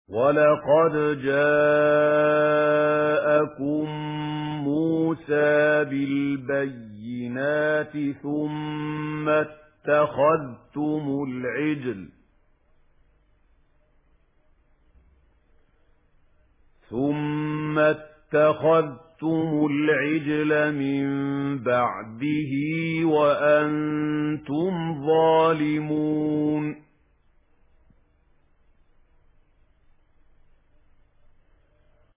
وَلَقَدْ جَاءَكُم مُوسَىٰ بِالْبَيِّنَاتِ ثُمَّ اتَّخَذْتُمُ الْعِجْلَ مِن بَعْدِهِ وَأَنتُمْ ظَالِمُونَ